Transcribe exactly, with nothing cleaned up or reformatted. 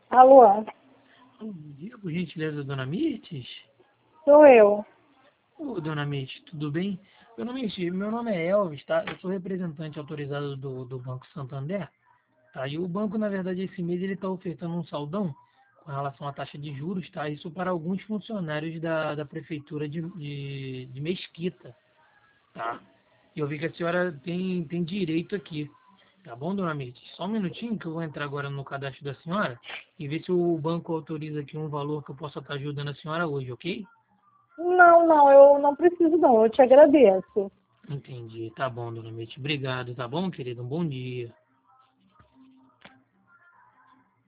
Alô, Bom dia, por gentileza, dona Mirtes? sou eu. Ô, dona Mirtes, tudo bem? Dona Mirtes, meu nome é Elvis, tá? Eu sou representante autorizado do, do Banco Santander, tá? E o banco, na verdade, esse mês ele está ofertando um saldão com relação à taxa de juros, tá? Isso para alguns funcionários da, da prefeitura de, de, de Mesquita, tá? E eu vi que a senhora tem, tem direito aqui. Tá bom, dona Mirtes? Só um minutinho que eu vou entrar agora no cadastro da senhora e ver se o banco autoriza aqui um valor que eu possa estar ajudando a senhora hoje, ok? Não, não, eu não preciso não, eu te agradeço. Entendi. Tá bom, dona Mirtes. Obrigado, tá bom, querido? Um bom dia.